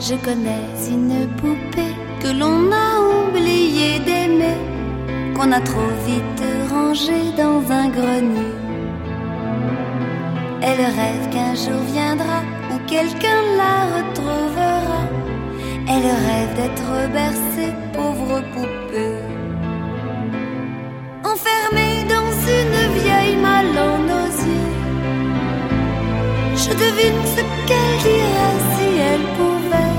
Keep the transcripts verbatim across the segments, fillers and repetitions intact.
Je connais une poupée que l'on a oublié d'aimer, qu'on a trop vite rangée dans un grenier. Elle rêve qu'un jour viendra où quelqu'un la retrouvera. Elle rêve d'être bercée, pauvre poupée. Enfermée dans une vieille malle en osier, je devine ce qu'elle dirait si elle pouvait.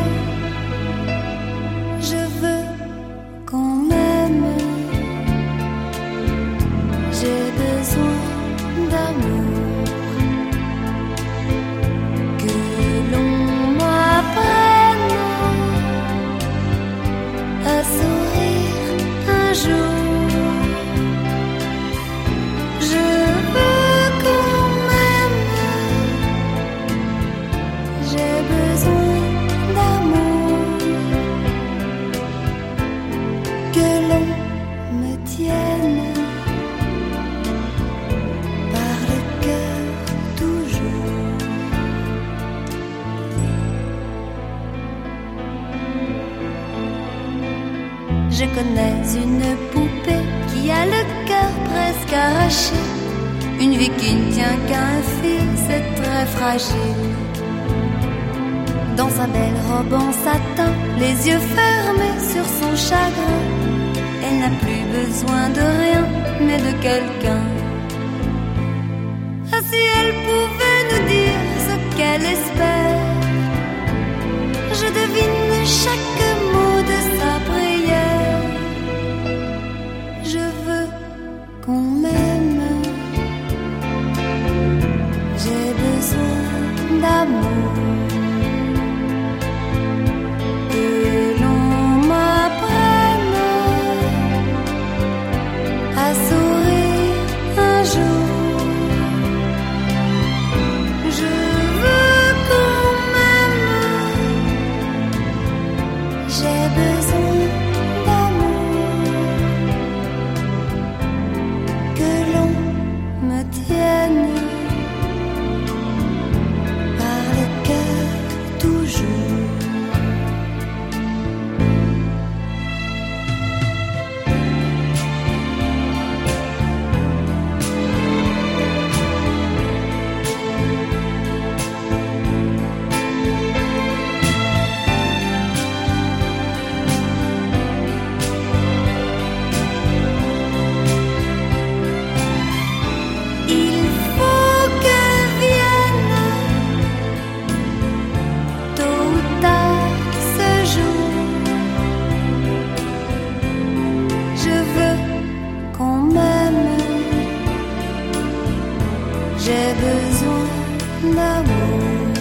Je veux qu'on m'aime, j'ai besoin d'amour, que l'on m'apprenne à sourire un jour. Je veux qu'on m'aime, j'ai besoin d'amour, que l'on me tienne par le cœur toujours. Je connais une poupée qui a le cœur presque arraché, une vie qui ne tient qu'à un fil, c'est très fragile. Dans sa belle robe en satin, les yeux fermés sur son chagrin, elle n'a plus besoin de rien, mais de quelqu'un. Ah, si elle pouvait nous dire ce qu'elle espère, je devine chaque mot de sa prière. Je veux qu'on m'aime, j'ai besoin d'amour, que l'on m'apprenne à sourire un jour. Je veux qu'on m'aime, j'ai besoin d'amour, que l'on me tienne par le cœur toujours. Il faut que vienne tôt ou tard ce jour. Je veux qu'on m'aime, j'ai besoin d'amour.